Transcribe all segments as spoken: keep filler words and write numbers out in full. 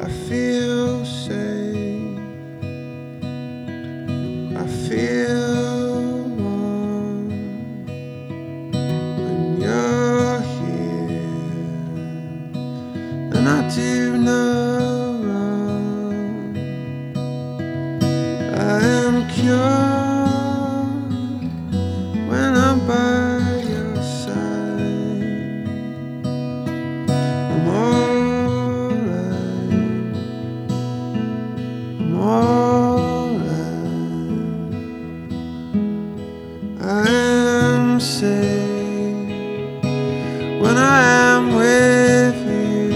I feel safe, I feel warm when you're here, and I do know I am cured when I'm by your side. I'm alright, I'm alright. I am safe when I am with you,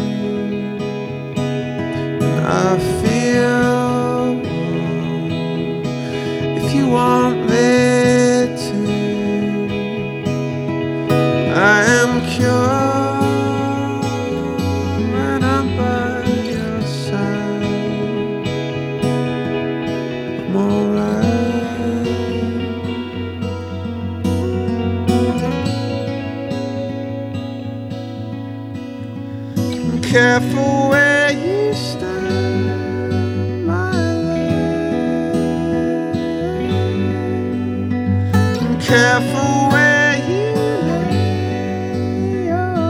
and I feel warm if you want me to. I am cured when I'm by your side. I'm alright. Careful where you stand, my love. I'm careful where you lay your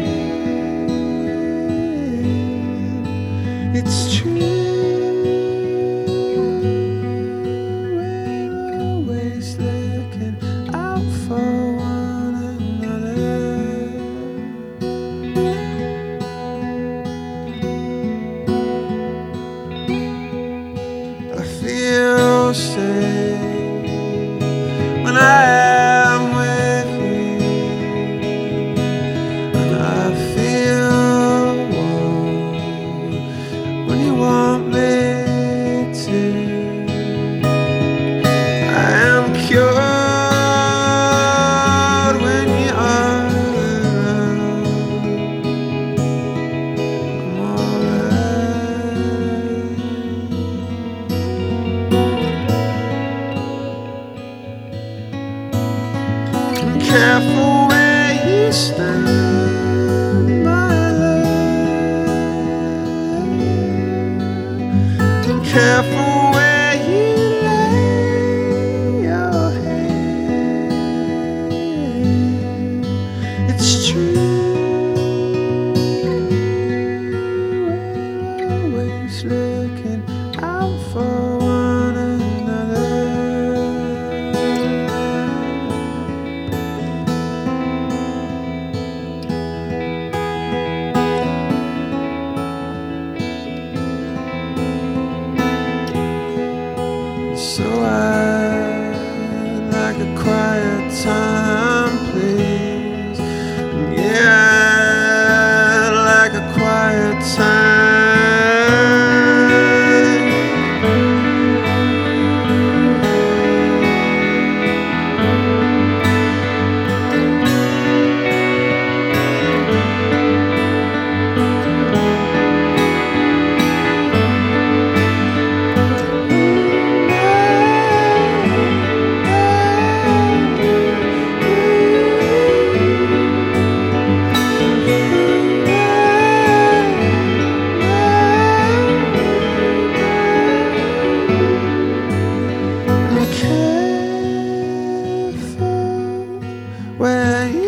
head. It's true, we're always looking out for one another. I feel safe when I am with you, and I feel warm when you want me to. I am cured when you are around. I'm alright. Careful where you stand, my love. And careful where you lay your head. It's true, we're always looking out for one another. So I'd like a quiet time, please. Yeah, I'd like a quiet time. Careful where you